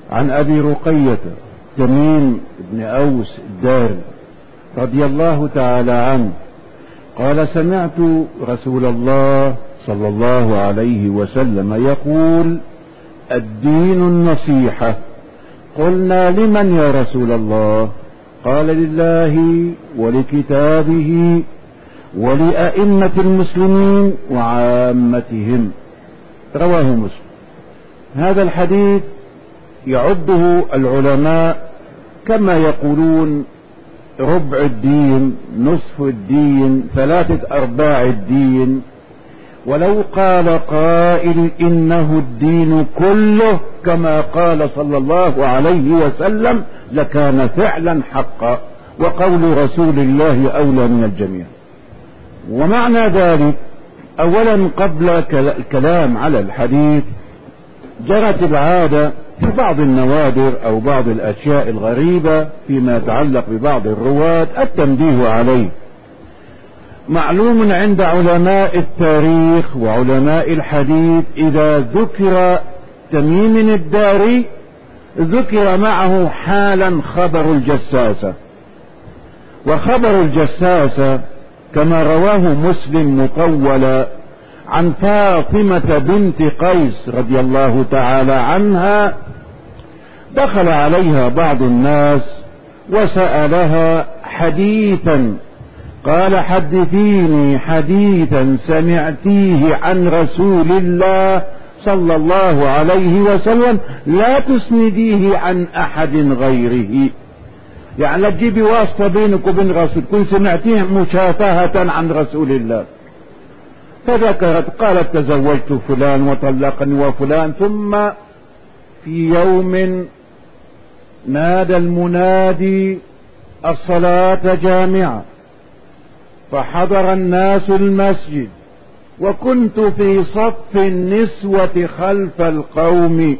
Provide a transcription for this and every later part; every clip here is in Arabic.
عن أبي رقية تميم بن أوس الداري رضي الله تعالى عنه قال: سمعت رسول الله صلى الله عليه وسلم يقول: الدين النصيحة. قلنا: لمن يا رسول الله؟ قال: لله ولكتابه ولأئمة المسلمين وعامتهم. رواه مسلم. هذا الحديث يعده العلماء كما يقولون ربع الدين، نصف الدين، 3/4 الدين. ولو قال قائل إنه الدين كله كما قال صلى الله عليه وسلم لكان فعلا حقا، وقول رسول الله أولى من الجميع. ومعنى ذلك، أولا قبل الكلام على الحديث، جرت العادة في بعض النوادر أو بعض الأشياء الغريبة فيما يتعلق ببعض الرواة التنبيه عليه. معلوم عند علماء التاريخ وعلماء الحديث إذا ذكر تميم الداري ذكر معه حالا خبر الجساسة. وخبر الجساسة كما رواه مسلم مطولا عن فاطمة بنت قيس رضي الله تعالى عنها، دخل عليها بعض الناس وسألها حديثا، قال: حدثيني حديثا سمعتيه عن رسول الله صلى الله عليه وسلم لا تسنديه عن أحد غيره. يعني لا تجيبي واسطة بينك وبين رسول، كن سمعتيه مشافهة عن رسول الله. فذكرت، قالت: تزوجت فلان وطلقني وفلان. ثم في يوم نادى المنادي: الصلاة جامعة، فحضر الناس المسجد، وكنت في صف النسوة خلف القوم،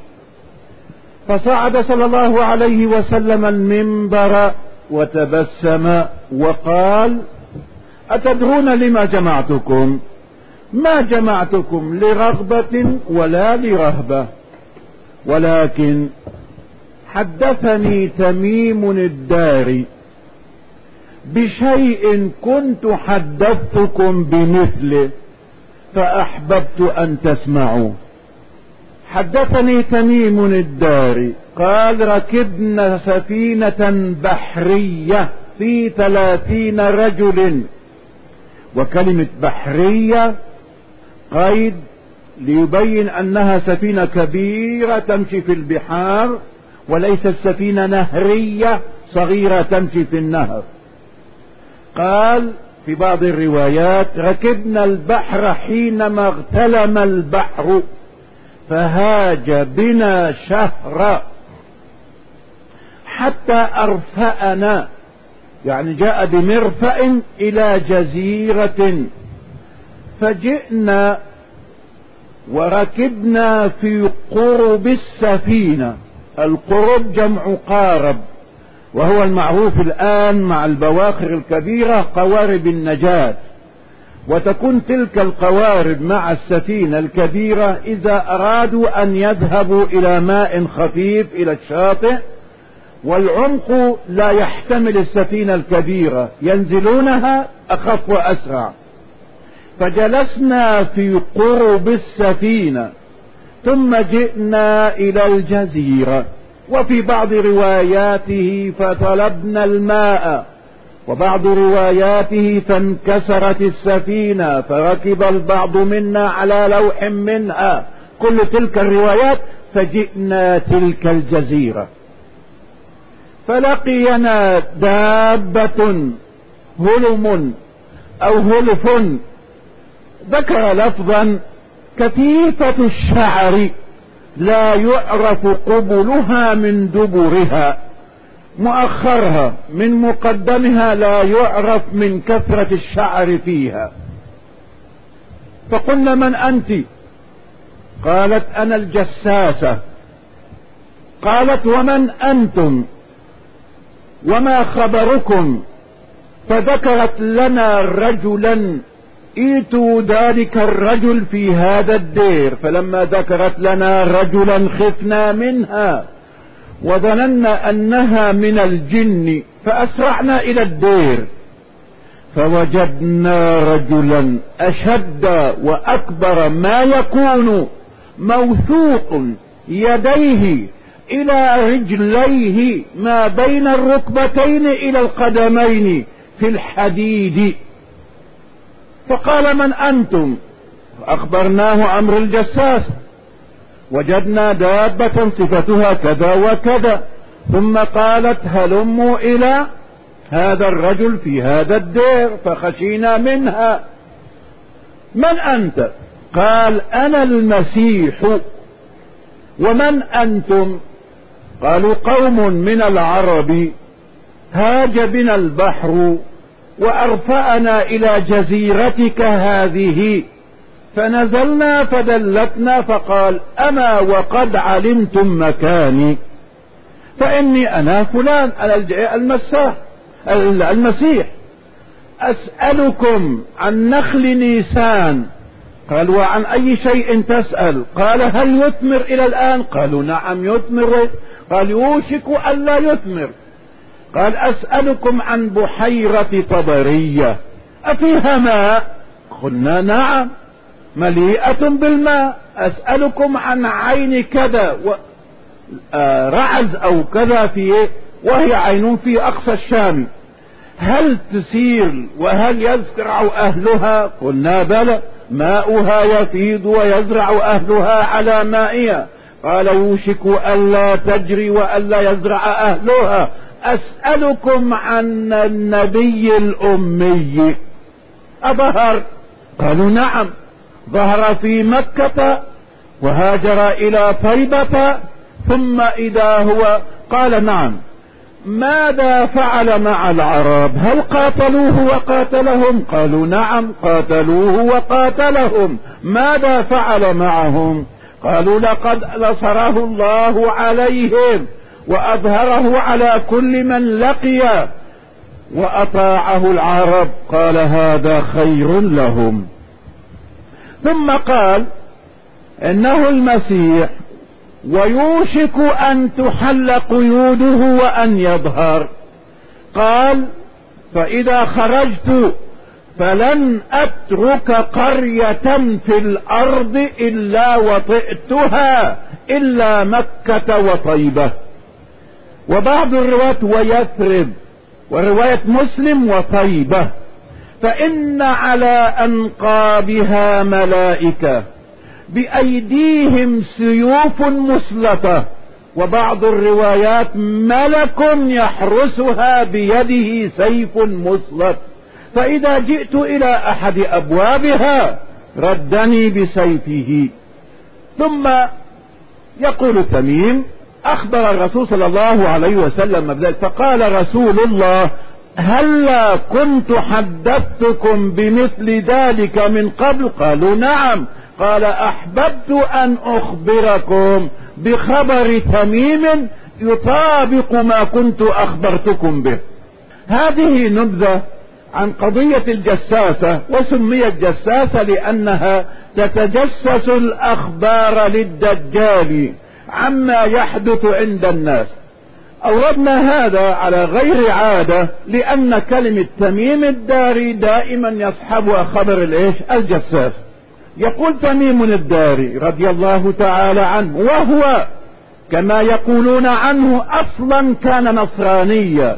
فصعد صلى الله عليه وسلم المنبر وتبسم وقال: أتدرون لما جمعتكم؟ ما جمعتكم لرغبة ولا لرهبة، ولكن حدثني تميم الداري بشيء كنت حدثتكم بمثله فأحببت أن تسمعوا. حدثني تميم الداري قال: ركبنا سفينة بحرية في 30 رجل. وكلمة بحرية قيد ليبين أنها سفينة كبيرة تمشي في البحار، وليست سفينة نهرية صغيرة تمشي في النهر. قال في بعض الروايات: ركبنا البحر حينما اغتلم البحر فهاج بنا شهر حتى أرفأنا، يعني جاء بمرفأ إلى جزيرة، فجئنا وركبنا في قرب السفينة. القرب جمع قارب، وهو المعروف الآن مع البواخر الكبيرة قوارب النجاة. وتكون تلك القوارب مع السفينة الكبيرة إذا أرادوا أن يذهبوا إلى ماء خفيف إلى الشاطئ والعمق لا يحتمل السفينة الكبيرة، ينزلونها أخف وأسرع. فجلسنا في قرب السفينة ثم جئنا إلى الجزيرة. وفي بعض رواياته فطلبنا الماء، وبعض رواياته فانكسرت السفينة فركب البعض منا على لوح منها. كل تلك الروايات فجئنا تلك الجزيرة، فلقينا دابة هلم أو هلف، ذكر لفظا كثيفة الشعر لا يعرف قبلها من دبرها، مؤخرها من مقدمها لا يعرف من كثرة الشعر فيها. فقلنا: من أنت؟ قالت: أنا الجساسة. قالت: ومن أنتم وما خبركم؟ فذكرت لنا رجلا: ائتوا ذلك الرجل في هذا الدير. فلما ذكرت لنا رجلا خفنا منها وظننا أنها من الجن فأسرعنا إلى الدير فوجدنا رجلا أشد وأكبر ما يكون موثوق يديه إلى رجليه ما بين الركبتين إلى القدمين في الحديد. فقال: من أنتم؟ أخبرناه أمر الجساس، وجدنا دابة صفتها كذا وكذا. ثم قالت: هلموا إلى هذا الرجل في هذا الدير، فخشينا منها. من أنت؟ قال: أنا المسيح. ومن أنتم؟ قالوا: قوم من العرب هاج بنا البحر وأرفأنا إلى جزيرتك هذه فنزلنا فدلتنا، فقال: أما وقد علمتم مكاني فإني أنا فلان، المسيح، أسألكم عن نخل نيسان. قال: وعن أي شيء تسأل؟ قال: هل يثمر إلى الآن؟ قالوا: نعم يثمر. قال: يوشك ألا يثمر. قال: أسألكم عن بحيرة طبرية أفيها ماء؟ قلنا: نعم مليئة بالماء. أسألكم عن عين كذا رعز أو كذا فيه، وهي عين في أقصى الشام، هل تسير وهل يزرع أهلها؟ قلنا: بلى، ماؤها يفيض ويزرع أهلها على مائها. قال: يوشك ألا تجري وألا يزرع أهلها. أسألكم عن النبي الأمي أظهر؟ قالوا: نعم، ظهر في مكة وهاجر إلى طيبة ثم إذا هو. قال: نعم. ماذا فعل مع العرب؟ هل قاتلوه وقاتلهم؟ قالوا: نعم، قاتلوه وقاتلهم. ماذا فعل معهم؟ قالوا: لقد نصره الله عليهم وأظهره على كل من لقي وأطاعه العرب. قال: هذا خير لهم. ثم قال: إنه المسيح ويوشك أن تحل قيوده وأن يظهر. قال: فإذا خرجت فلن أترك قرية في الأرض إلا وطئتها إلا مكة وطيبة. وبعض الروايات ويثرب، ورواية مسلم وطيبة، فإن على أنقابها ملائكة بأيديهم سيوف مسلطة، وبعض الروايات ملك يحرسها بيده سيف مسلط، فإذا جئت إلى أحد أبوابها ردني بسيفه. ثم يقول تميم: أخبر الرسول صلى الله عليه وسلم بذلك، فقال رسول الله: هلا كنت حدثتكم بمثل ذلك من قبل؟ قالوا: نعم. قال: أحببت أن أخبركم بخبر تميم يطابق ما كنت أخبرتكم به. هذه نبذة عن قضية الجساسة، وسميت جساسة لأنها تتجسس الأخبار للدجال عما يحدث عند الناس. أوردنا هذا على غير عادة لأن كلمة تميم الداري دائما يصحبها خبر الجساس. يقول تميم الداري رضي الله تعالى عنه، وهو كما يقولون عنه أصلا كان نصرانيا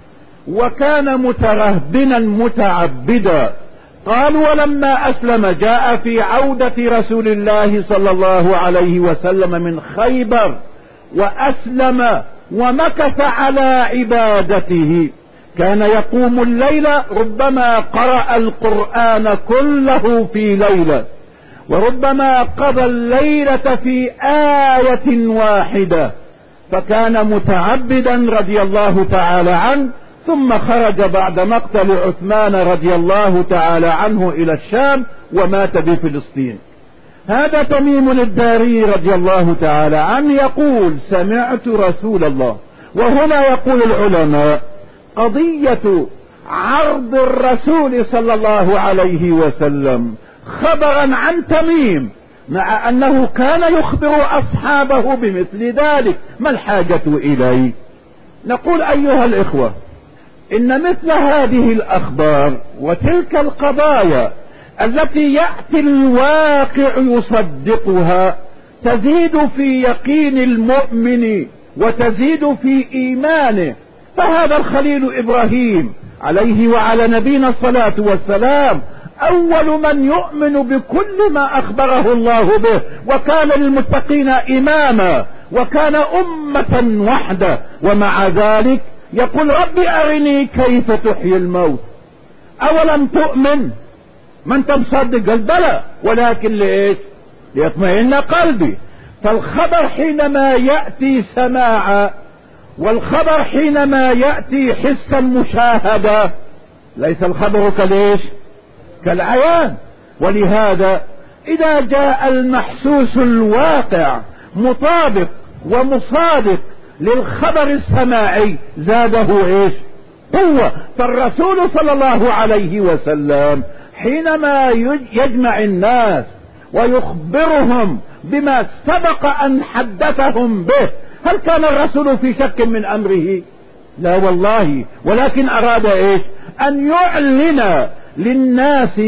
وكان مترهبنا متعبدا. قال: ولما أسلم جاء في عودة رسول الله صلى الله عليه وسلم من خيبر وأسلم ومكث على عبادته. كان يقوم الليل، ربما قرأ القرآن كله في ليلة، وربما قضى الليلة في آية واحدة، فكان متعبدا رضي الله تعالى عنه. ثم خرج بعد مقتل عثمان رضي الله تعالى عنه إلى الشام ومات بفلسطين. هذا تميم الداري رضي الله تعالى عنه يقول: سمعت رسول الله. وهنا يقول العلماء: قضية عرض الرسول صلى الله عليه وسلم خبرا عن تميم مع أنه كان يخبر أصحابه بمثل ذلك، ما الحاجة إليه؟ نقول أيها الإخوة، إن مثل هذه الأخبار وتلك القضايا التي يأتي الواقع يصدقها تزيد في يقين المؤمن وتزيد في إيمانه. فهذا الخليل إبراهيم عليه وعلى نبينا الصلاة والسلام أول من يؤمن بكل ما أخبره الله به، وكان للمتقين إماما، وكان أمة وحدة، ومع ذلك يقول رب أرني كيف تحيي الموت. أولم تؤمن؟ ما انت مصدق؟ قال بلى، ولكن ليش؟ ليطمئن قلبي. فالخبر حينما يأتي سماعا، والخبر حينما يأتي حسا مشاهدة، ليس الخبر كليش؟ كالعيان. ولهذا إذا جاء المحسوس الواقع مطابق ومصادق للخبر السماعي زاده ايش؟ قوة. فالرسول صلى الله عليه وسلم حينما يجمع الناس ويخبرهم بما سبق أن حدثهم به، هل كان الرسول في شك من أمره؟ لا والله، ولكن أراد ايش؟ أن يعلن للناس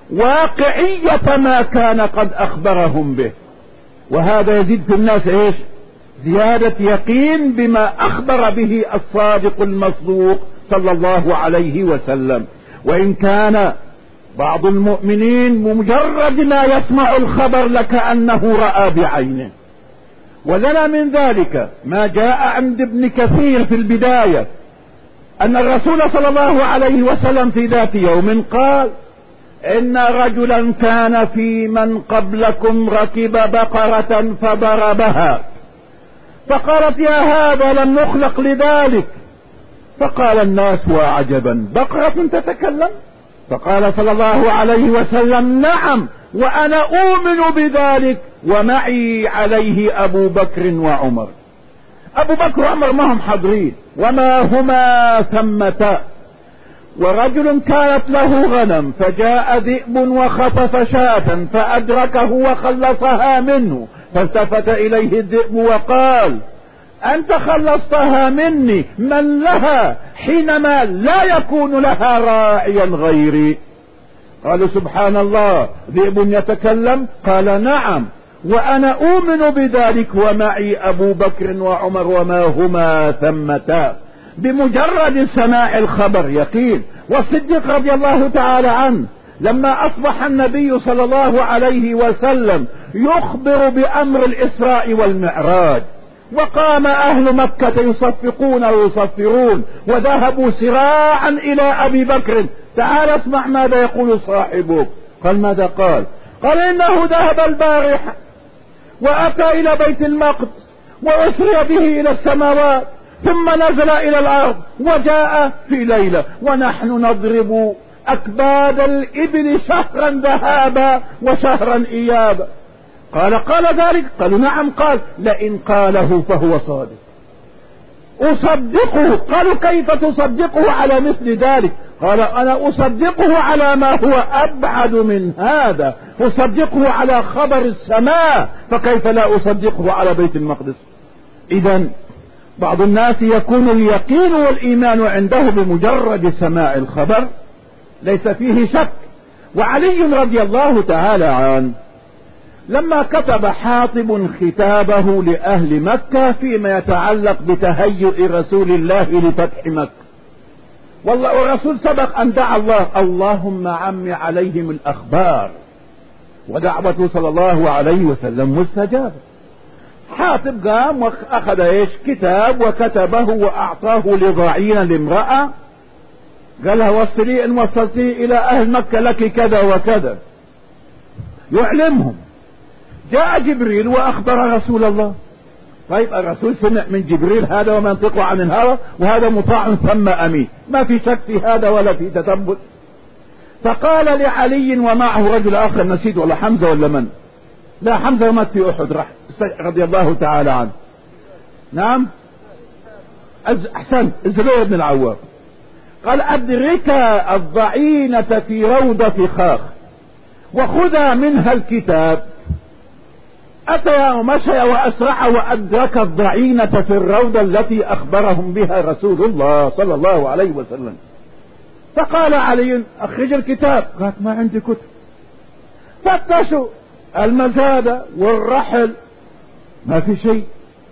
واقعية ما كان قد أخبرهم به، وهذا يزيد في الناس ايش؟ زيادة يقين بما أخبر به الصادق المصدوق صلى الله عليه وسلم. وإن كان بعض المؤمنين بمجرد ما يسمع الخبر لكأنه رأى بعينه. ولنا من ذلك ما جاء عند ابن كثير في البداية أن الرسول صلى الله عليه وسلم في ذات يوم قال: إن رجلا كان في من قبلكم ركب بقرة فضربها، فقالت يا هذا لم نخلق لذلك. فقال الناس وعجبا، بقرة تتكلم؟ فقال صلى الله عليه وسلم: نعم، وأنا أؤمن بذلك ومعي عليه أبو بكر وعمر. أبو بكر وعمر ما هم حاضرين، وما هما ثمتا. ورجل كانت له غنم فجاء ذئب وخطف شاة فأدركه وخلصها منه، فالتفت إليه الذئب وقال: أنت خلصتها مني، من لها حينما لا يكون لها راعيا غيري؟ قالوا سبحان الله، ذئب يتكلم؟ قال نعم، وأنا أؤمن بذلك ومعي أبو بكر وعمر وما هما ثمتا. بمجرد سماع الخبر يقين. والصديق رضي الله تعالى عنه لما أصبح النبي صلى الله عليه وسلم يخبر بأمر الإسراء والمعراج، وقام أهل مكة يصفقون ويصفرون، وذهبوا سراعا إلى أبي بكر: تعال اسمع ماذا يقول صاحبك. قال ماذا قال؟ قال إنه ذهب البارحة وأتى إلى بيت المقدس وأسري به إلى السماوات ثم نزل إلى الأرض وجاء في ليلة، ونحن نضرب أكباد الإبل شهرا ذهابا وشهرا إيابا. قال ذلك؟ قالوا نعم. قال: لئن قاله فهو صادق أصدقه. قالوا كيف تصدقه على مثل ذلك؟ قال: أنا أصدقه على ما هو أبعد من هذا، أصدقه على خبر السماء، فكيف لا أصدقه على بيت المقدس؟ إذن بعض الناس يكون اليقين والإيمان عنده بمجرد سماع الخبر، ليس فيه شك. وعلي رضي الله تعالى عنه لما كتب حاطب ختابه لأهل مكة فيما يتعلق بتهيئ رسول الله لفتح مكة، والله الرسول سبق أن دعا الله: اللهم عم عليهم الأخبار، ودعوته صلى الله عليه وسلم مستجابة. حاطب قام وأخذ ايش؟ كتاب، وكتبه وأعطاه لضعين لامرأة، قالها وصلي إن وصلتي إلى أهل مكة لك كذا وكذا، يعلمهم. جاء جبريل وأخبر رسول الله. طيب الرسول سمع من جبريل هذا وما ينطق عن الهوى، وهذا مطاع ثم أمين، ما في شك في هذا ولا في تثبت. فقال لعلي ومعه رجل آخر، نسيت ولا حمزة ولا من، لا حمزة مات في أحد رضي الله تعالى عنه. نعم أحسن، الزبير بن العوام. قال: أدرك الضعينة في روضة فخاخ وخذا منها الكتاب أتى ومشى وأسرع وأدرك الضعينة في الروضة التي أخبرهم بها رسول الله صلى الله عليه وسلم. فقال علي أخرج الكتاب. قالت ما عندي كتب. فتشوا المزادة والرحل ما في شيء.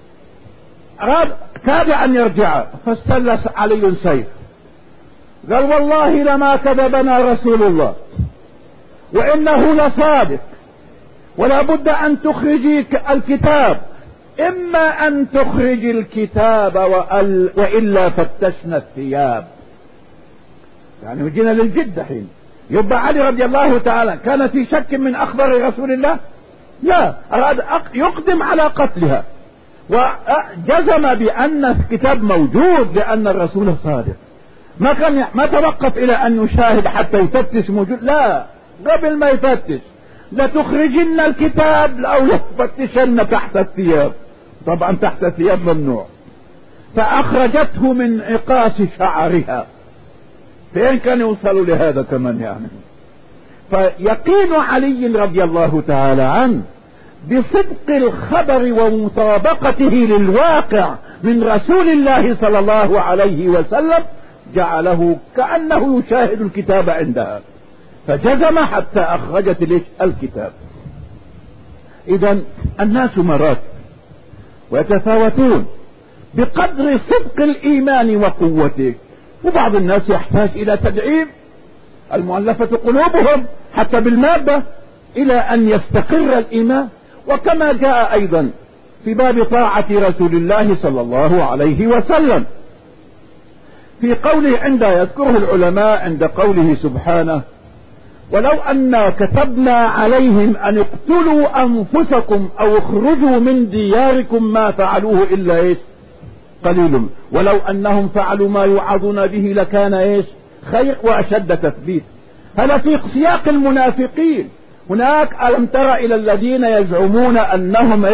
كاد أن يرجع فاستل علي سيف. قال والله لما كذبنا رسول الله وإنه لصادق ولا بد أن تخرجي الكتاب، إما أن تخرج الكتاب وإلا فتشنا الثياب. يعني وجينا للجد حين. يبقى علي رضي الله تعالى كان في شك من أخبار رسول الله؟ لا، أراد يقدم على قتلها وجزم بأن الكتاب موجود لأن الرسول صادق. ما توقف إلى أن يشاهد حتى يفتش موجود، لا، قبل ما يفتش لتخرجن الكتاب أو لتفتشن تحت الثياب. طبعا تحت الثياب ممنوع. فأخرجته من عقاص شعرها. فين كان يوصلوا لهذا كمان يعني؟ فيقين علي رضي الله تعالى عنه بصدق الخبر ومطابقته للواقع من رسول الله صلى الله عليه وسلم جعله كأنه يشاهد الكتاب عندها، فجزم حتى أخرجت الكتاب. إذن الناس مراتب ويتفاوتون بقدر صدق الإيمان وقوته، وبعض الناس يحتاج إلى تدعيم، المؤلفة قلوبهم حتى بالمادة إلى أن يستقر الإيمان. وكما جاء أيضا في باب طاعة رسول الله صلى الله عليه وسلم في قوله عند يذكره العلماء عند قوله سبحانه ولو أن كتبنا عليهم أن اقتلوا أنفسكم أو اخرجوا من دياركم ما فعلوه إلا قليل ولو أنهم فعلوا ما يوعظون به لكان خير وأشد تثبيت. هذا في سياق المنافقين. هناك ألم تر إلى الذين يزعمون أنهم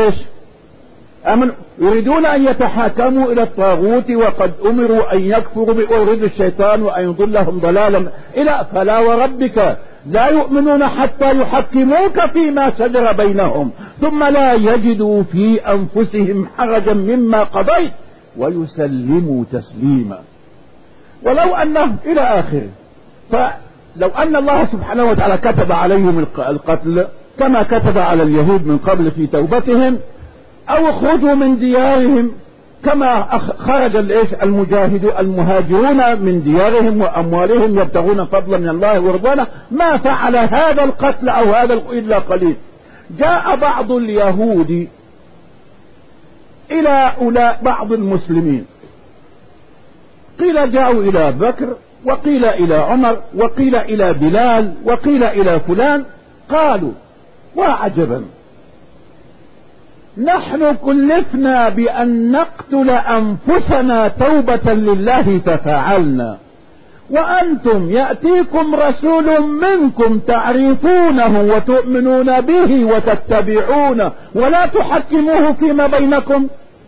يريدون أن يتحاكموا إلى الطاغوت وقد أمروا أن يكفروا بأورد الشيطان وأن يضلهم ضلالا فلا وربك لا يؤمنون حتى يحكموك فيما شجر بينهم ثم لا يجدوا في أنفسهم حرجا مما قضيت ويسلموا تسليما. ولو أنه إلى آخره. فلو أن الله سبحانه وتعالى كتب عليهم القتل كما كتب على اليهود من قبل في توبتهم أو اخرجوا من ديارهم كما خرج المهاجرون من ديارهم وأموالهم يبتغون فضلا من الله ورضوانه ما فعل هذا القتل أو هذا إلا قليل. جاء بعض اليهود إلى بعض المسلمين، قيل جاءوا إلى بكر وقيل إلى عمر وقيل إلى بلال وقيل إلى فلان، قالوا وعجبا نحن كلفنا بأن نقتل أنفسنا توبة لله ففعلنا، وأنتم يأتيكم رسول منكم تعرفونه وتؤمنون به وتتبعونه ولا تحكموه فيما بينكم.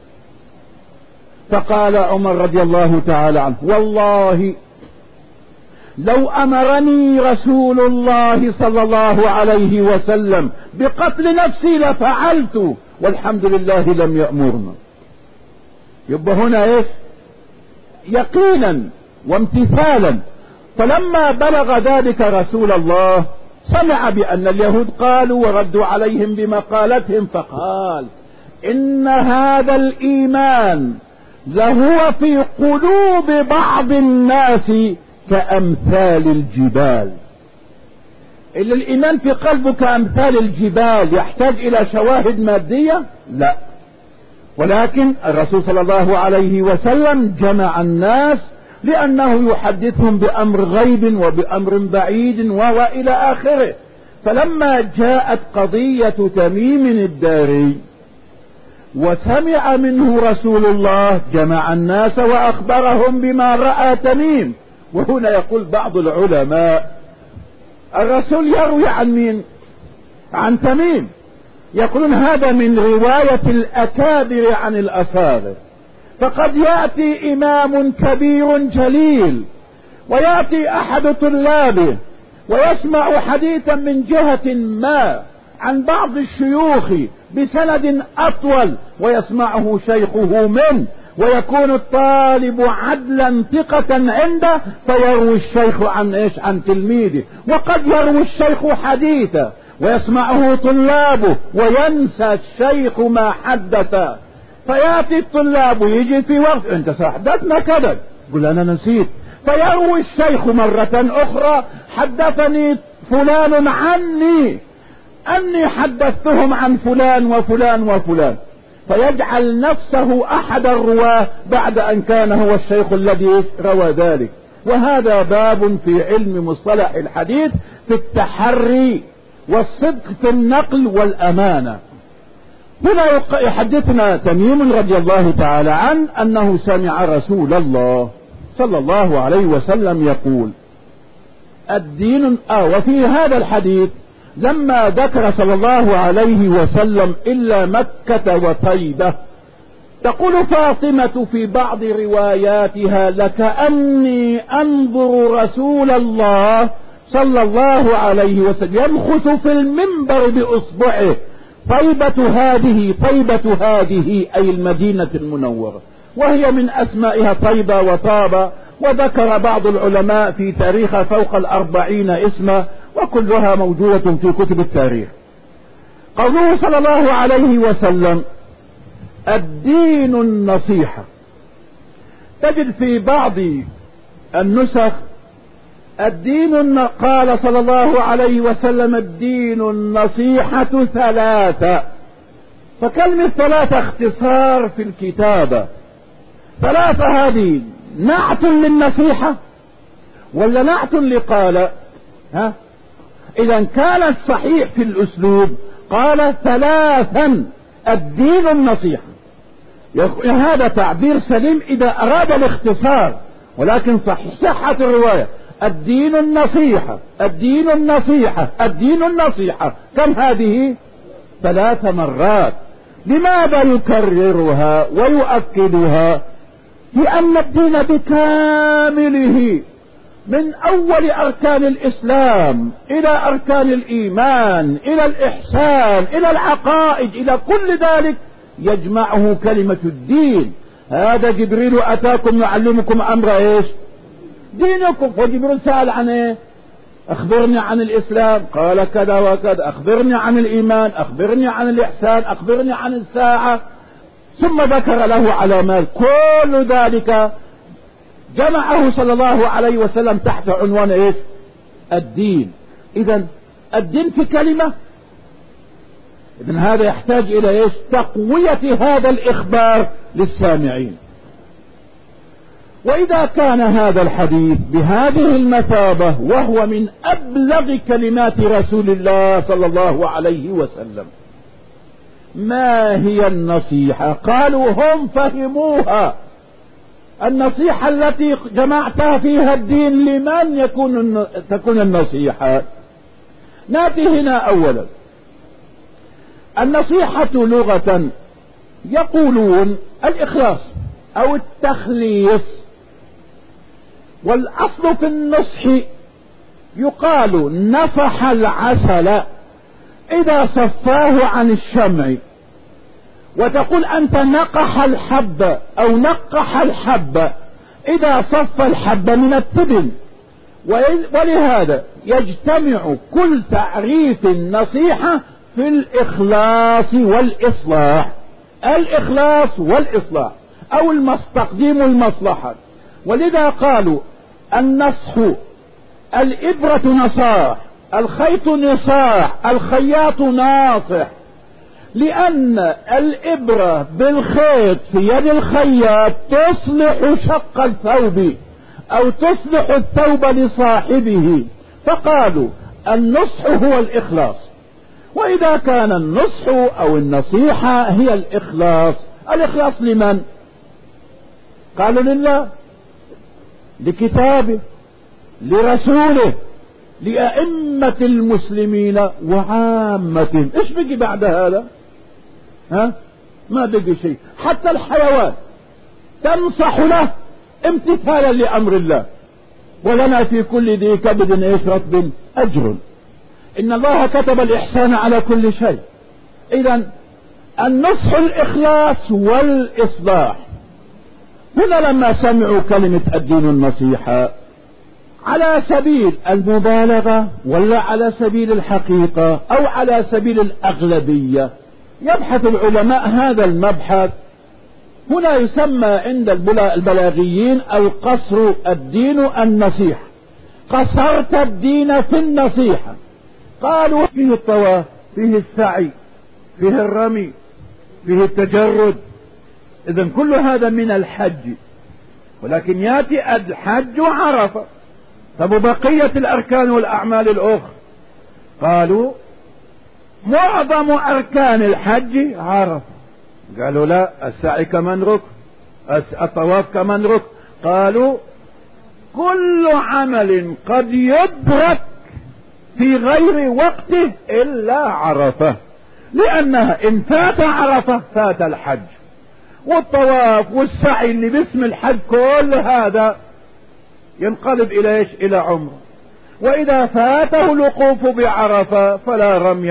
فقال عمر رضي الله تعالى عنه والله لو أمرني رسول الله صلى الله عليه وسلم بقتل نفسي لفعلت والحمد لله لم يأمرنا. يبقى هنا يقينا وامتثالا. فلما بلغ ذلك رسول الله سمع بأن اليهود قالوا وردوا عليهم بمقالتهم فقال إن هذا الإيمان لهو في قلوب بعض الناس كأمثال الجبال. إلا الإيمان في قلبه كأمثال الجبال يحتاج إلى شواهد مادية؟ لا، ولكن الرسول صلى الله عليه وسلم جمع الناس لأنه يحدثهم بأمر غيب وبأمر بعيد وإلى آخره. فلما جاءت قضية تميم الداري وسمع منه رسول الله جمع الناس وأخبرهم بما رأى تميم. وهنا يقول بعض العلماء الرسول يروي عن مين؟ عن تميم. يقولون هذا من رواية الأكابر عن الأصاغر. فقد يأتي إمام كبير جليل ويأتي أحد طلابه ويسمع حديثا من جهة ما عن بعض الشيوخ بسند أطول ويسمعه شيخه منه، ويكون الطالب عدلا ثقة عنده، فيروي الشيخ عن تلميذه. وقد يروي الشيخ حديثا ويسمعه طلابه وينسى الشيخ ما حدث، فيأتي الطلاب ويجي في وقت انت حدثنا كذا، يقول انا نسيت، فيروي الشيخ مرة اخرى حدثني فلان عني اني حدثتهم عن فلان وفلان وفلان، فيجعل نفسه احد الرواه بعد ان كان هو الشيخ الذي روى ذلك. وهذا باب في علم مصطلح الحديث في التحري والصدق في النقل والامانة. هنا يحدثنا تميم رضي الله تعالى عنه انه سمع رسول الله صلى الله عليه وسلم يقول الدين وفي هذا الحديث لما ذكر صلى الله عليه وسلم إلا مكة وطيبة، تقول فاطمة في بعض رواياتها لكأني أنظر رسول الله صلى الله عليه وسلم يمخث في المنبر بإصبعه طيبة هذه أي المدينة المنورة، وهي من أسمائها طيبة وطابة، وذكر بعض العلماء في تاريخها فوق 40 اسما، وكلها موجودة في كتب التاريخ. قوله صلى الله عليه وسلم الدين النصيحة، تجد في بعض النسخ قال صلى الله عليه وسلم الدين النصيحة 3، فكلمة 3 اختصار في الكتابة. 3 هذه نعت للنصيحة ولا نعت لقال؟ إذا كان الصحيح في الأسلوب قال 3 الدين النصيحة، هذا تعبير سليم إذا أراد الاختصار، ولكن صحة الرواية الدين النصيحة الدين النصيحة الدين النصيحة، كم هذه؟ 3 مرات. لماذا يكررها ويؤكدها؟ لأن الدين بكامله من أول أركان الإسلام إلى أركان الإيمان إلى الإحسان إلى العقائد إلى كل ذلك يجمعه كلمة الدين. هذا جبريل أتاكم يعلمكم أمر إيش؟ دينكم. وجبريل سأل عن إيه؟ أخبرني عن الإسلام، قال كذا وكذا. أخبرني عن الإيمان، أخبرني عن الإحسان، أخبرني عن الساعة، ثم ذكر له علامات. كل ذلك جمعه صلى الله عليه وسلم تحت عنوان ايش؟ الدين. اذا الدين في كلمة. اذا هذا يحتاج الى ايش؟ تقوية هذا الاخبار للسامعين. واذا كان هذا الحديث بهذه المثابة وهو من ابلغ كلمات رسول الله صلى الله عليه وسلم، ما هي النصيحة؟ قالوا هم فهموها. النصيحة التي جمعتها فيها الدين لمن تكون النصيحة؟ نأتي هنا أولا. النصيحة لغة يقولون الإخلاص أو التخليص، والأصل في النصح يقال نصح العسل إذا صفاه عن الشمع، وتقول أنت نقح الحب أو نقح الحب إذا صف الحب من التبن. ولهذا يجتمع كل تعريف النصيحة في الإخلاص والإصلاح. الإخلاص والإصلاح أو تقديم المصلحة. ولذا قالوا النصح الإبرة نصاح، الخيط نصاح، الخياط ناصح، لأن الإبرة بالخيط في يد الخياط تصلح شق الثوب أو تصلح الثوب لصاحبه، فقالوا النصح هو الإخلاص. وإذا كان النصح أو النصيحة هي الإخلاص، الإخلاص لمن؟ قالوا لله، لكتابه، لرسوله، لأئمة المسلمين وعامتهم. إيش بقي بعد هذا؟ ما بقي شيء. حتى الحيوان تنصح له امتثالا لأمر الله. ولنا في كل ذي كبد ايش؟ رطب أجر. إن الله كتب الإحسان على كل شيء. إذا النصح الإخلاص والإصلاح. هنا لما سمعوا كلمة الدين النصيحة على سبيل المبالغة ولا على سبيل الحقيقة أو على سبيل الأغلبية، يبحث العلماء هذا المبحث. هنا يسمى عند البلاغيين القصر الدين النصيحة، قصرت الدين في النصيحة. قالوا فيه الطواف، فيه السعي، فيه الرمي، فيه التجرد، إذن كل هذا من الحج، ولكن يأتي الحج عرفة. طب بقية الأركان والأعمال الأخرى؟ قالوا معظم أركان الحج عرفة. قالوا لا، السعي كمان ركن، الطواف كمان ركن. قالوا كل عمل قد يدرك في غير وقته إلا عرفة، لأنها إن فات عرفة فات الحج، والطواف والسعي اللي باسم الحج كل هذا ينقلب إلى إيش؟ إلى عمره. وإذا فاته الوقوف بعرفة فلا رمي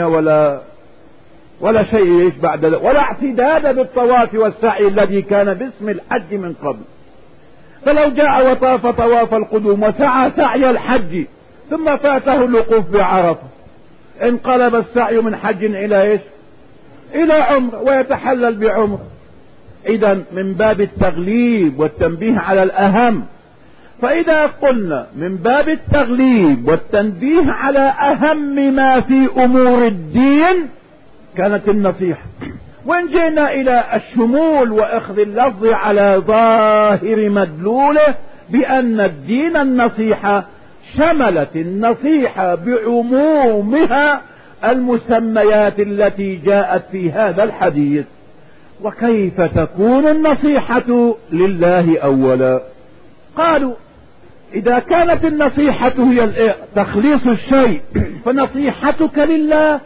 ولا شيء إيش بعد ذلك، ولا اعتداد بالطواف والسعي الذي كان باسم الحج من قبل. فلو جاء وطاف طواف القدوم وسعى سعي الحج ثم فاته الوقوف بعرفة، انقلب السعي من حج إلى إيش؟ إلى عمره، ويتحلل بعمره. إذا من باب التغليب والتنبيه على الأهم. فإذا قلنا من باب التغليب والتنبيه على أهم ما في أمور الدين كانت النصيحة. وإن جئنا إلى الشمول وأخذ اللفظ على ظاهر مدلوله بأن الدين النصيحة، شملت النصيحة بعمومها المسميات التي جاءت في هذا الحديث. وكيف تكون النصيحة لله أولا؟ قالوا إذا كانت النصيحة هي تخليص الشيء، فنصيحتك لله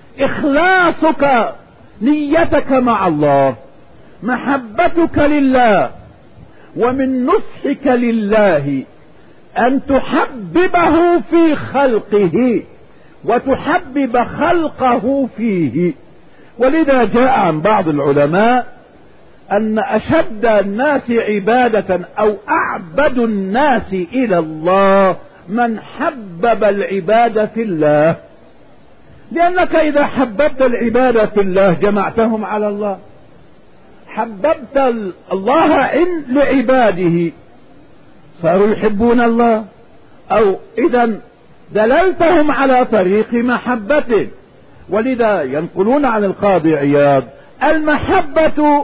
إخلاصك، نيتك مع الله، محبتك لله. ومن نصحك لله أن تحببه في خلقه وتحبب خلقه فيه. ولذا جاء عن بعض العلماء أن أشد الناس عبادة أو أعبد الناس إلى الله من حبب العبادة في الله، لأنك إذا حببت العبادة في الله جمعتهم على الله، حببت الله لعباده صاروا يحبون الله، أو إذا دللتهم على طريق محبته. ولذا ينقلون عن القاضي عياض المحبة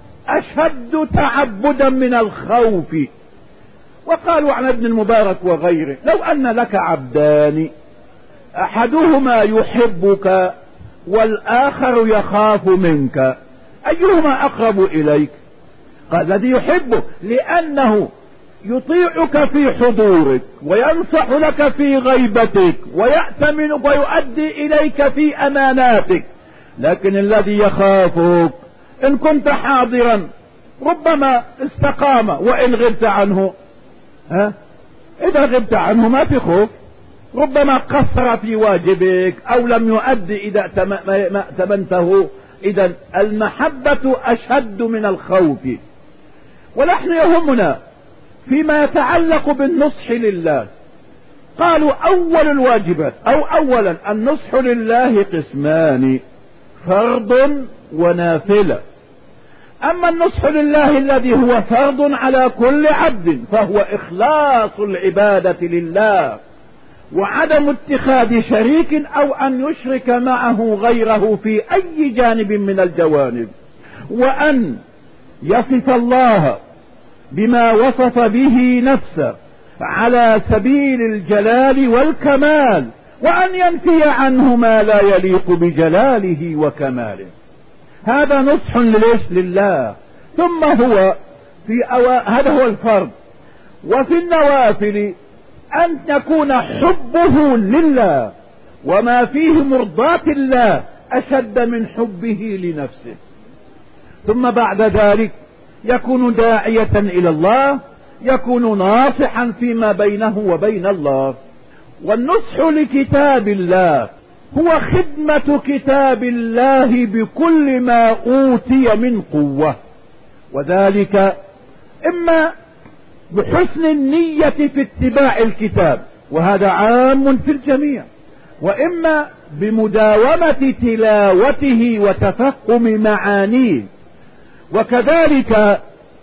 أشد تعبدا من الخوف. وقالوا عن ابن المبارك وغيره لو أن لك عبدان أحدهما يحبك والآخر يخاف منك أيهما أقرب إليك؟ قال الذي يحبك، لأنه يطيعك في حضورك وينصح لك في غيبتك ويأتمنك ويؤدي إليك في أماناتك. لكن الذي يخافك إن كنت حاضرا ربما استقام، وإن غبت عنه إذا غبت عنه ما في خوف، ربما قصر في واجبك أو لم يؤدي إذا ما ائتمنته. إذا المحبة أشد من الخوف. ونحن يهمنا فيما يتعلق بالنصح لله. قالوا أول الواجبات أو أولا النصح لله قسمان، فرض ونافلة. أما النصح لله الذي هو فرض على كل عبد فهو إخلاص العبادة لله وعدم اتخاذ شريك أو أن يشرك معه غيره في أي جانب من الجوانب، وأن يصف الله بما وصف به نفسه على سبيل الجلال والكمال، وأن ينفي عنه ما لا يليق بجلاله وكماله. هذا نصح لله. ثم هو هذا هو الفرض. وفي النوافل أن يكون حبه لله وما فيه مرضاة الله أشد من حبه لنفسه. ثم بعد ذلك يكون داعية إلى الله، يكون ناصحا فيما بينه وبين الله. والنصح لكتاب الله هو خدمة كتاب الله بكل ما أوتي من قوة، وذلك إما بحسن النية في اتباع الكتاب، وهذا عام في الجميع، وإما بمداومة تلاوته وتفهم معانيه، وكذلك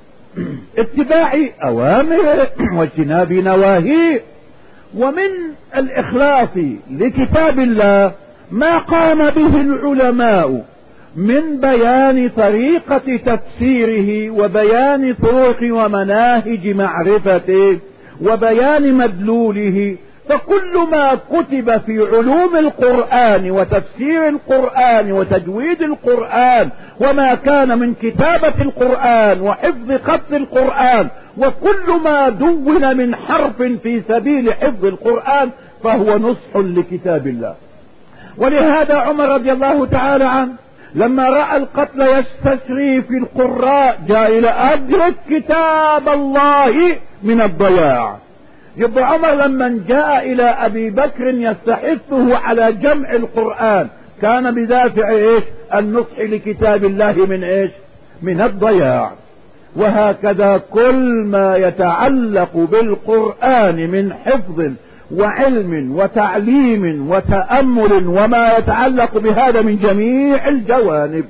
اتباع أوامره واجتناب نواهيه. ومن الإخلاص لكتاب الله ما قام به العلماء من بيان طريقة تفسيره وبيان طرق ومناهج معرفته وبيان مدلوله. فكل ما كتب في علوم القرآن وتفسير القرآن وتجويد القرآن وما كان من كتابة القرآن وحفظ خط القرآن وكل ما دون من حرف في سبيل حفظ القرآن فهو نصح لكتاب الله. ولهذا عمر رضي الله تعالى عنه لما رأى القتل يستسري في القراء جاء إلى أدرك كتاب الله من الضياع. يبقى عمر لما جاء إلى أبي بكر يستحثه على جمع القرآن كان بدافع إيش؟ النصح لكتاب الله من إيش؟ من الضياع. وهكذا كل ما يتعلق بالقرآن من حفظ وعلم وتعليم وتأمل وما يتعلق بهذا من جميع الجوانب.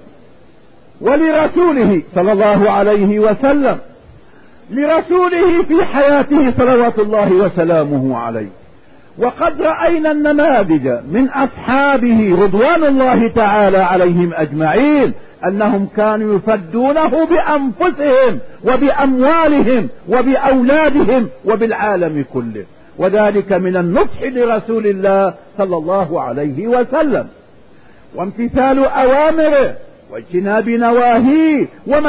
ولرسوله صلى الله عليه وسلم، لرسوله في حياته صلوات الله وسلامه عليه، وقد رأينا النماذج من أصحابه رضوان الله تعالى عليهم أجمعين أنهم كانوا يفدونه بأنفسهم وبأموالهم وبأولادهم وبالعالم كله، وذلك من النصح لرسول الله صلى الله عليه وسلم، وامتثال أوامره واجتناب نواهيه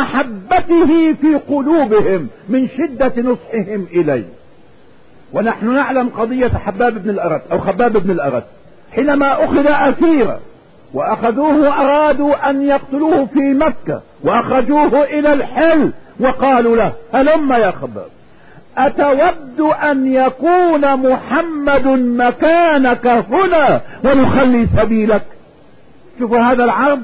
ومحبته في قلوبهم من شدة نصحهم إليه. ونحن نعلم قضية حباب بن الأرت أو خباب بن الأرت حينما أخذ أسيرا وأخذوه أرادوا أن يقتلوه في مكة وأخرجوه إلى الحل وقالوا له هلم يا خباب أتود أن يكون محمد مكانك هنا ونخلي سبيلك؟ شوفوا هذا العرض،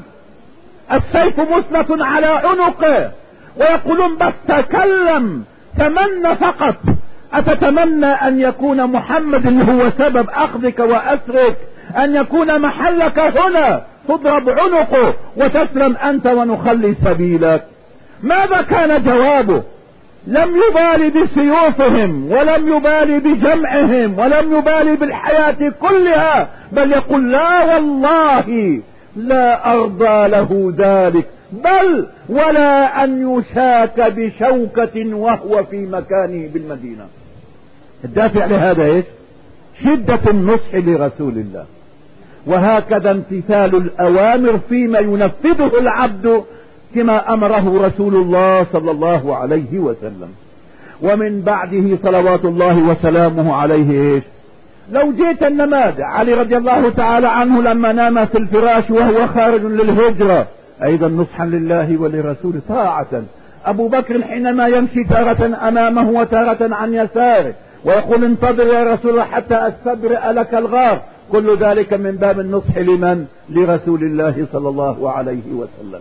السيف مسنة على عنقه ويقولون بس تكلم، تمنى فقط. أتتمنى أن يكون محمد اللي هو سبب أخذك وأسرك أن يكون محلك هنا تضرب عنقه وتسلم أنت ونخلي سبيلك؟ ماذا كان جوابه؟ لم يبالي بسيوفهم ولم يبالي بجمعهم ولم يبالي بالحياة كلها، بل يقول لا والله لا أرضى له ذلك، بل ولا أن يشاك بشوكة وهو في مكانه بالمدينة. الدافع لهذا ايش؟ شدة النصح لرسول الله، وهكذا امتثال الأوامر فيما ينفذه العبد كما أمره رسول الله صلى الله عليه وسلم. ومن بعده صلوات الله وسلامه عليه ايش؟ لو جيت النماذج علي رضي الله تعالى عنه لما نام في الفراش وهو خارج للهجرة أيضا نصحا لله ولرسوله طاعة. أبو بكر حينما يمشي تارة أمامه وتارة عن يساره ويقول انتظر يا رسول الله حتى أستبرئ لك الغار، كل ذلك من باب النصح لمن؟ لرسول الله صلى الله عليه وسلم.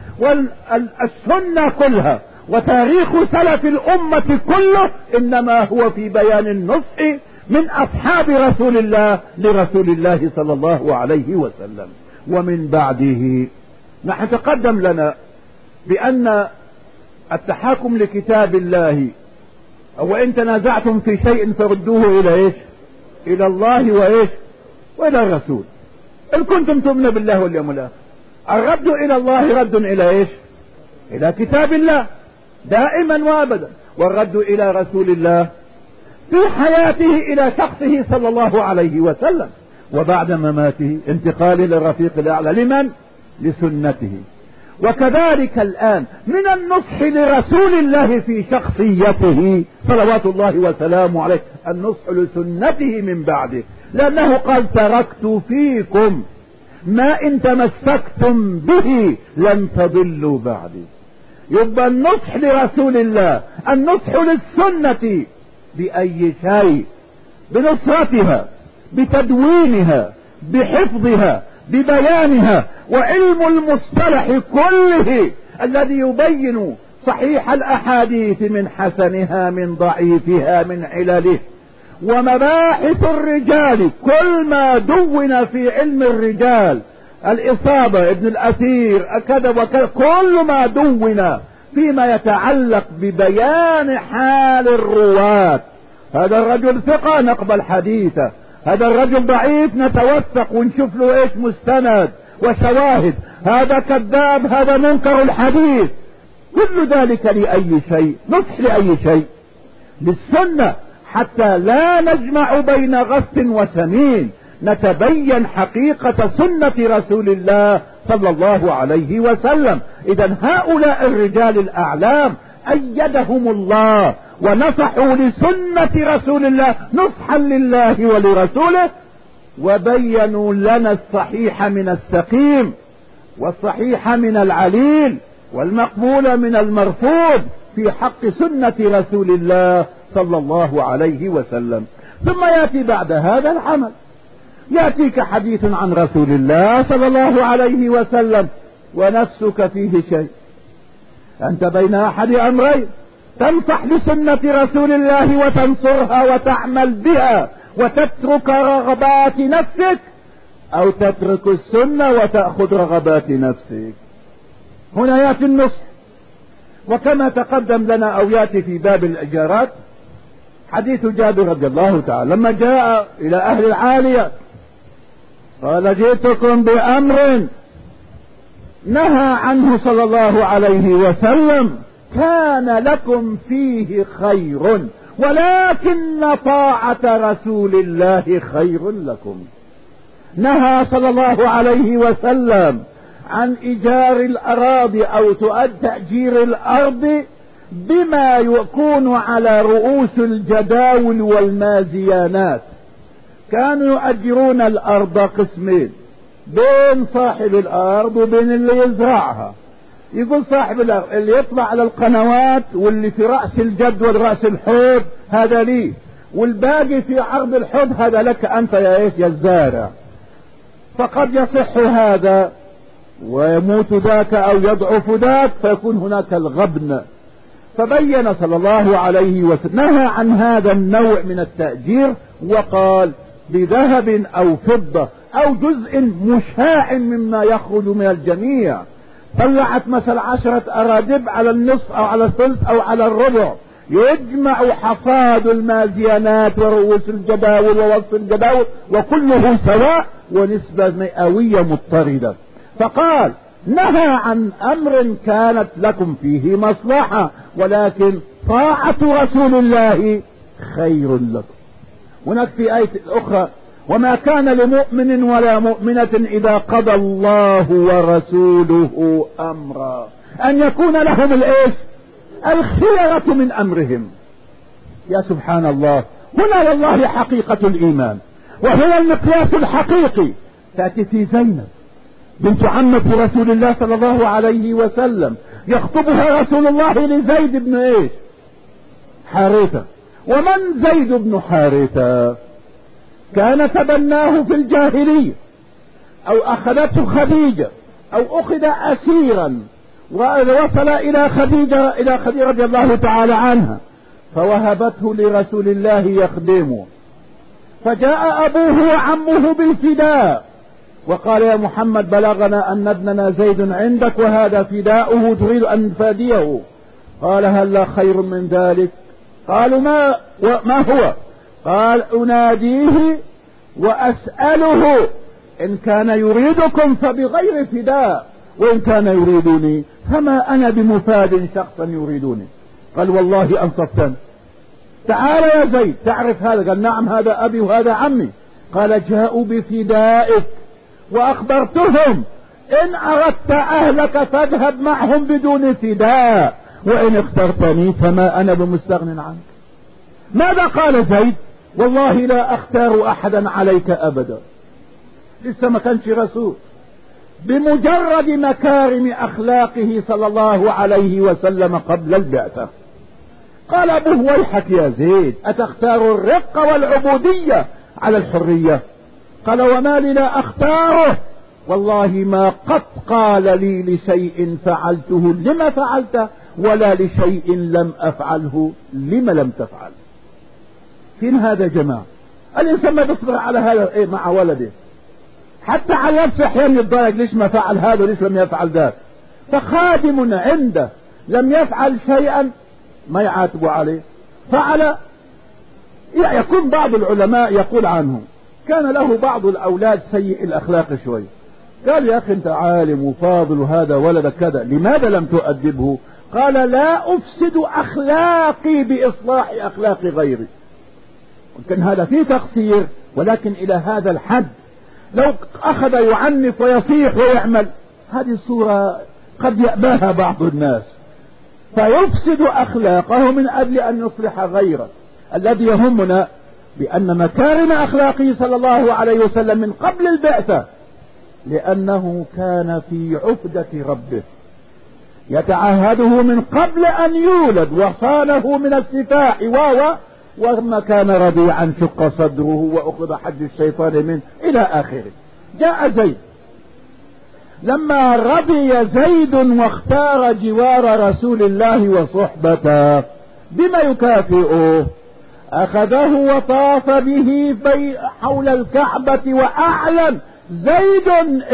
والسنة كلها وتاريخ سلف الأمة كله إنما هو في بيان النصح من أصحاب رسول الله لرسول الله صلى الله عليه وسلم. ومن بعده نحن تقدم لنا بأن التحاكم لكتاب الله وإن تنازعتم في شيء فردوه إلى إيش؟ إلى الله وإيش؟ وإلى الرسول إن كنتم تؤمنون بالله واليوم الآخر. الرد إلى الله رد إلى إيش؟ إلى كتاب الله دائما وأبدا، والرد إلى رسول الله في حياته إلى شخصه صلى الله عليه وسلم، وبعد مماته انتقال للرفيق الأعلى لمن؟ لسنته. وكذلك الآن من النصح لرسول الله في شخصيته صلوات الله وسلامه عليه النصح لسنته من بعده، لأنه قال تركت فيكم ما إن تمسكتم به لن تضلوا بعدي. يبقى النصح لرسول الله النصح للسنة بأي شيء، بنصرتها، بتدوينها، بحفظها ببيانها، وعلم المصطلح كله الذي يبين صحيح الأحاديث من حسنها من ضعيفها من علله، ومباحث الرجال كل ما دون في علم الرجال، الإصابة ابن الأثير كذا وكذا، كل ما دون فيما يتعلق ببيان حال الرواة. هذا الرجل ثقة نقبل حديثه، هذا الرجل ضعيف نتوثق ونشوف له ايش مستند وشواهد، هذا كذاب هذا منكر الحديث. كل ذلك لأي شيء؟ نصح لأي شيء؟ للسنة، حتى لا نجمع بين غث وسمين، نتبين حقيقة سنة رسول الله صلى الله عليه وسلم. إذا هؤلاء الرجال الأعلام أيدهم الله ونصحوا لسنة رسول الله نصحا لله ولرسوله، وبينوا لنا الصحيح من السقيم والصحيح من العليل والمقبول من المرفوض في حق سنة رسول الله صلى الله عليه وسلم. ثم يأتي بعد هذا العمل، يأتيك حديث عن رسول الله صلى الله عليه وسلم ونفسك فيه شيء، أنت بين أحد أمرين: تنصح لسنة رسول الله وتنصرها وتعمل بها وتترك رغبات نفسك، أو تترك السنة وتأخذ رغبات نفسك. هنا يأتي النصح، وكما تقدم لنا أو يأتي في باب الإجارات حديث جابر رضي الله تعالى لما جاء إلى أهل العالية قال: جئتكم بأمر نهى عنه صلى الله عليه وسلم كان لكم فيه خير، ولكن طاعة رسول الله خير لكم. نهى صلى الله عليه وسلم عن إيجار الأراضي أو تأجير الأرض بما يكون على رؤوس الجداول والمازيانات. كانوا يؤجرون الأرض قسمين، بين صاحب الأرض وبين اللي يزرعها. يقول صاحب الأرض اللي يطلع على القنوات واللي في رأس الجدول رأس الحوض هذا لي، والباقي في عرض الحوض هذا لك أنت يا الزارع. فقد يصح هذا ويموت ذاك أو يضعف ذاك فيكون هناك الغبن. فبين صلى الله عليه وسلم نهى عن هذا النوع من التأجير، وقال: بذهب أو فضة أو جزء مشاع مما يخرج من الجميع. طلعت مثل 10 أرادب على النصف أو على الثلث أو على الربع، يجمع حصاد المازيانات ورؤوس الجداول ووسط الجداول وكله سواء ونسبة مئوية مضطردة. فقال: نهى عن أمر كانت لكم فيه مصلحة، ولكن طاعة رسول الله خير لكم. هناك في آية أخرى: وما كان لمؤمن ولا مؤمنة إذا قضى الله ورسوله أمرا أن يكون لهم الخيرة من أمرهم. يا سبحان الله، هنا والله حقيقة الإيمان، وهنا المقياس الحقيقي. تأتي في زينب بنت عمة رسول الله صلى الله عليه وسلم، يخطبها رسول الله لزيد بن حارثة. ومن زيد بن حارثة؟ كان تبناه في الجاهلية، أو أخذته خديجة، أو أخذ أسيرا ووصل إلى خديجة رضي الله تعالى عنها، فوهبته لرسول الله يخدمه. فجاء أبوه وعمه بالفداء وقال: يا محمد بلغنا أن ابننا زيد عندك وهذا فداؤه تريد أن تفاديه. قال: هل خير من ذلك؟ قالوا: ما هو؟ قال: أناديه وأسأله إن كان يريدكم فبغير فداء، وإن كان يريدني فما أنا بمفاد شخصا يريدني. قال: والله أنصفتني. تعال يا زيد، تعرف هذا؟ قال: نعم، هذا أبي وهذا عمي. قال: جاءوا بفدائك وأخبرتهم إن أردت أهلك فاذهب معهم بدون فداء، وإن اخترتني فما أنا بمستغن عنك. ماذا قال زيد؟ والله لا أختار أحدا عليك أبدا. لسه ما كانش رسول، بمجرد مكارم أخلاقه صلى الله عليه وسلم قبل البعثة. قال أبوه: ويحك يا زيد، أتختار الرق والعبودية على الحرية؟ قال وما لي لا أختاره، والله ما قد قال لي لشيء فعلته لما فعلته، ولا لشيء لم أفعله لما لم تفعل. فين هذا يا جماعة؟ الإنسان ما بيصبر على هذا إيه مع ولده، حتى على نفسه أحيانا يتضايق ليش ما فعل هذا وليش لم يفعل ذاك. فخادم عنده لم يفعل شيئا ما يعاتب عليه، فعل. يكون بعض العلماء يقول عنه كان له بعض الأولاد سيء الأخلاق شوي، قال يا أخي أنت عالم وفاضل وهذا ولدك كذا، لماذا لم تؤدبه؟ قال لا أفسد أخلاقي بإصلاح أخلاق غيري. وكان هذا فيه تقصير، ولكن إلى هذا الحد. لو أخذ يعنف ويصيح ويعمل، هذه صورة قد يأباها بعض الناس، فيفسد أخلاقه من أجل أن يصلح غيره. الذي يهمنا بأن مكارم أخلاقه صلى الله عليه وسلم من قبل البعثة، لأنه كان في عهدة ربه يتعهده من قبل أن يولد، وصانه من السفاح وما كان رضيعا شق صدره وأخذ حج الشيطان منه إلى آخره. جاء زيد، لما رضي زيد واختار جوار رسول الله وصحبته بما يكافئه، أخذه وطاف به حول الكعبة وأعلن زيد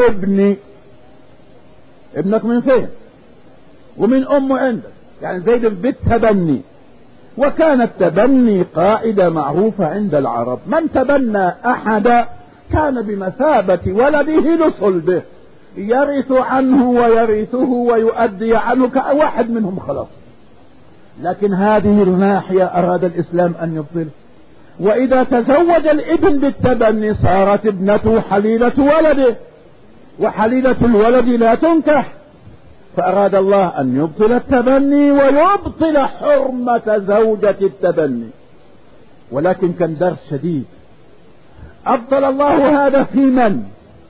ابنك من فين ومن أمه عندك، يعني زيد بالتبني. وكان التبني قاعدة معروفة عند العرب، من تبنى أحدا كان بمثابة ولده لصلبه، يرث عنه ويرثه ويؤدي عنه كواحد منهم خلاص. لكن هذه الناحية أراد الإسلام أن يبطل. وإذا تزوج الابن بالتبني صارت ابنته حليلة ولده، وحليلة الولد لا تنكح، فأراد الله أن يبطل التبني ويبطل حرمة زوجة التبني. ولكن كان درس شديد. أبطل الله هذا في من؟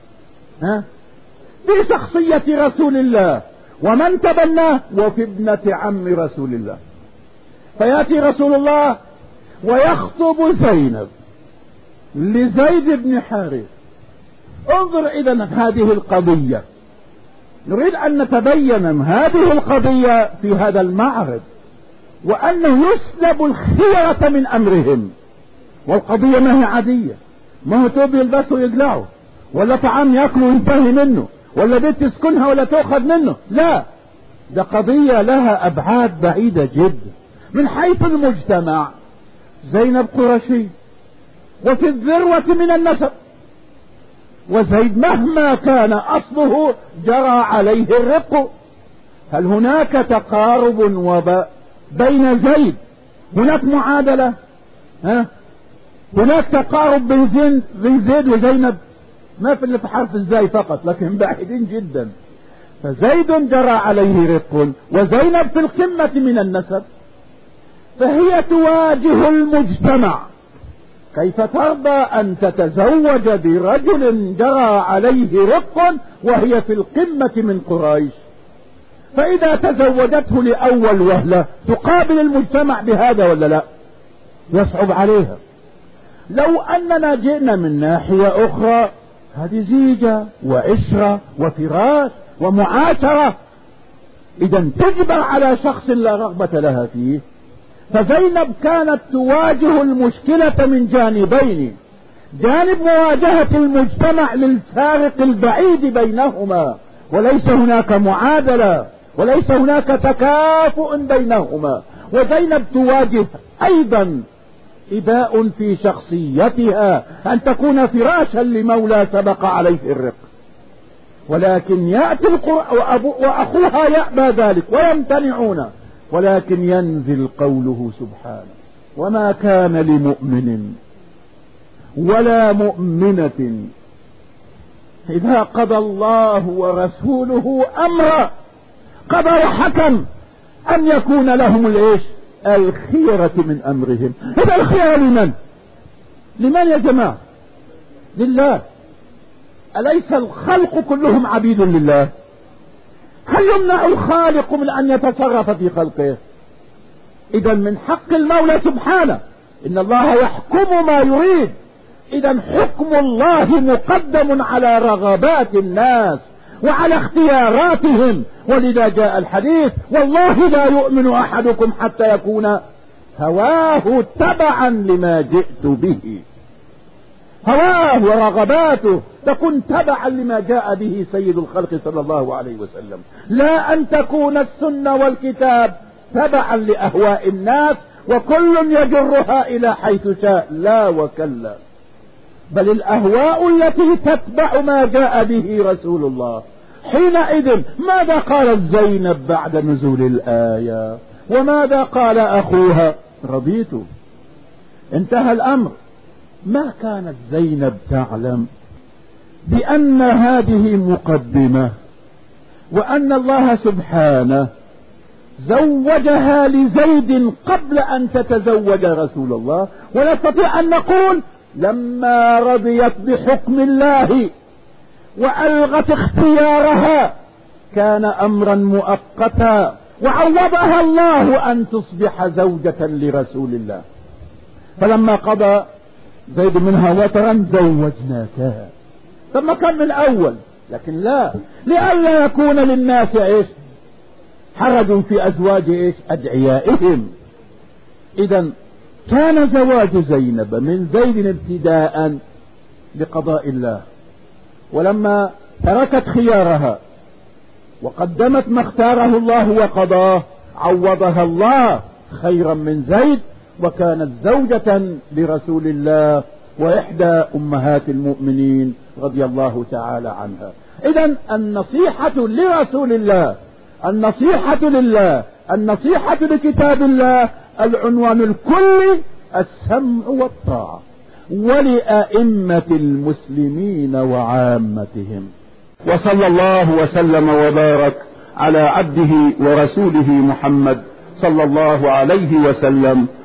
في شخصية رسول الله ومن تبناه، وفي ابنة عم رسول الله. فيأتي رسول الله ويخطب زينب لزيد بن حارث. انظر إذن هذه القضية، نريد أن نتبين هذه القضية في هذا المعرض، وأنه يسلب الخيرة من أمرهم. والقضية ما هي عادية، ما هو توب يلبسه ويقلعه، ولا طعام يأكله وينتهي منه، ولا بيت تسكنها ولا تأخذ منه، لا، ده قضية لها أبعاد بعيدة جدا. من حيث المجتمع زينب قرشي وفي الذروة من النسب، وزيد مهما كان أصله جرى عليه الرق. هل هناك تقارب بين زيد؟ هناك معادلة؟ هناك تقارب بين زيد وزينب؟ ما في اللي في حرف الزاي فقط، لكن بعيدين جدا. فزيد جرى عليه رق وزينب في القمة من النسب، فهي تواجه المجتمع. كيف ترضى أن تتزوج برجل جرى عليه رق وهي في القمة من قريش؟ فإذا تزوجته لأول وهلة تقابل المجتمع بهذا ولا لا؟ يصعب عليها. لو أننا جئنا من ناحية أخرى، هذه زيجة وعشرة وفراش ومعاشرة، إذا تجبر على شخص لا رغبة لها فيه. فزينب كانت تواجه المشكلة من جانبين: جانب مواجهة المجتمع للفارق البعيد بينهما، وليس هناك معادلة وليس هناك تكافؤ بينهما، وزينب تواجه أيضا إباء في شخصيتها أن تكون فراشا لمولى سبق عليه الرق. ولكن يأتي وأخوها يأبى ذلك ويمتنعون، ولكن ينزل قوله سبحانه: وما كان لمؤمن ولا مؤمنة إذا قضى الله ورسوله أمرا، قضى وحكم، أن يكون لهم الخيرة من أمرهم. إذا الخيرة لمن يا جماعة؟ لله. أليس الخلق كلهم عبيد لله؟ هل يمنع الخالق من أن يتصرف في خلقه؟ إذا من حق المولى سبحانه، إن الله يحكم ما يريد، إذا حكم الله مقدم على رغبات الناس وعلى اختياراتهم، ولذا جاء الحديث: والله لا يؤمن أحدكم حتى يكون هواه تبعا لما جئت به. هواه ورغباته تكون تبعا لما جاء به سيد الخلق صلى الله عليه وسلم، لا أن تكون السنة والكتاب تبعا لأهواء الناس وكل يجرها إلى حيث شاء، لا وكلا، بل الأهواء التي تتبع ما جاء به رسول الله. حينئذ ماذا قالت زينب بعد نزول الآية؟ وماذا قال أخوها؟ رضيت. انتهى الأمر. ما كانت زينب تعلم بأن هذه مقدمة، وأن الله سبحانه زوجها لزيد قبل أن تتزوج رسول الله. ونستطيع أن نقول: لما رضيت بحكم الله وألغت اختيارها كان أمرا مؤقتا، وعوضها الله أن تصبح زوجة لرسول الله. فلما قضى زيد منها وترا زوجناكها. ثم كان من أول، لكن لا، لئلا يكون للناس حرج في أزواج أدعيائهم. إذا كان زواج زينب من زيد ابتداء لقضاء الله، ولما تركت خيارها وقدمت ما اختاره الله وقضاه عوضها الله خيرا من زيد، وكانت زوجة لرسول الله وإحدى أمهات المؤمنين رضي الله تعالى عنها. إذن النصيحة لرسول الله، النصيحة لله، النصيحة لكتاب الله، العنوان الكلي السمع والطاعة، ولأئمة المسلمين وعامتهم. وصلى الله وسلم وبارك على عبده ورسوله محمد صلى الله عليه وسلم